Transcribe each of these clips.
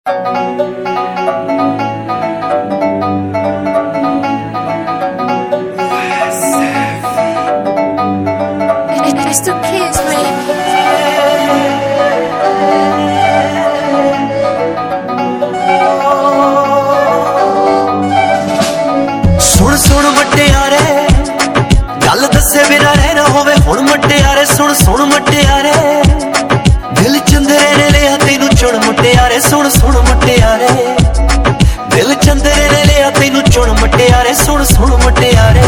It's the kids, baby. सुन सुन मटियारे गल दसे बिना रहना होवे हुण मटियारे सुन सुन मटियारे दिल चंदरे ने लिया तेनू चुन मटियारे सुन सुन मटियारे दिल चंदरे ने लिया तेनू चुन मटियारे सुन सुन मटियारे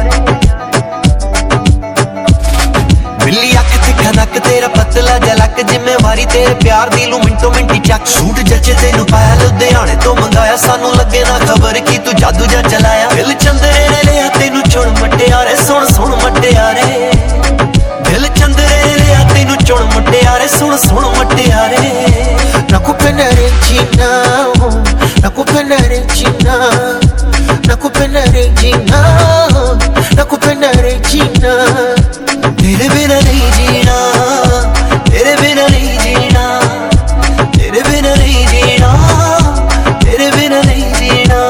बिल्ली अख तिखा नक तेरा पतला जलक जिम्मेवारी तेरे प्यार दी लू मिंटो मिंटी चक सूट जचे तेनू पाया लुधियाने तो मंगाया सानू लगे ना खबर की तू जादू जा चलाया दिल चंदरे ने लिया तेनू चुन मटियारे सुन सुन मटियारे दिल चंदरे ने लिया तेनू चुन मटियारे सुन सुन मटियारे nakupenda Regina nakupenda Regina nakupenda Regina nakupenda Regina तेरे बिना नहीं जीना तेरे बिना नहीं जीना तेरे बिना नहीं जीना तेरे बिना नहीं जीना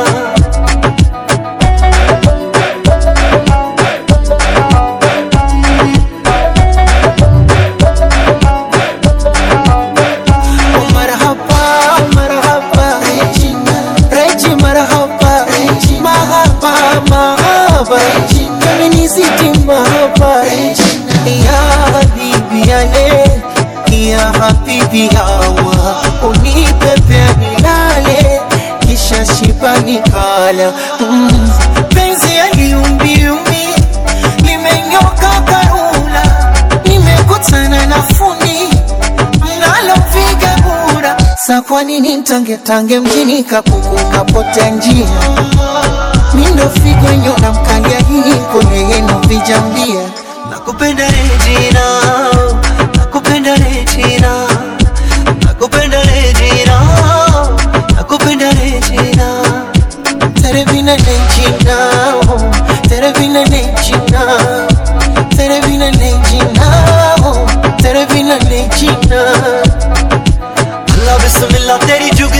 marhaba marhaba Regina Regi marhaba Regina marhaba marhaba Regina minisiti marhaba Regina ya habibi ya habibi hawa unipe pia nilale kisha shiba nikala penzi ya liumbiumbi limenyoka karula nimekutana na fundi mnalopiga bura sa kwa nini mtangetange mjini kapuku kapotea njia mindo figo nyona mkangia hii kwenye yenu vijambia nakupenda Regina nakupenda Regina nakupenda Regina nakupenda Regina तेरे बिना नहीं जीना तेरे बिना नहीं जीना तेरे बिना नहीं जीना तेरे बिना नहीं जीना अल्लाह बिस्मिल्लाह तेरी जुग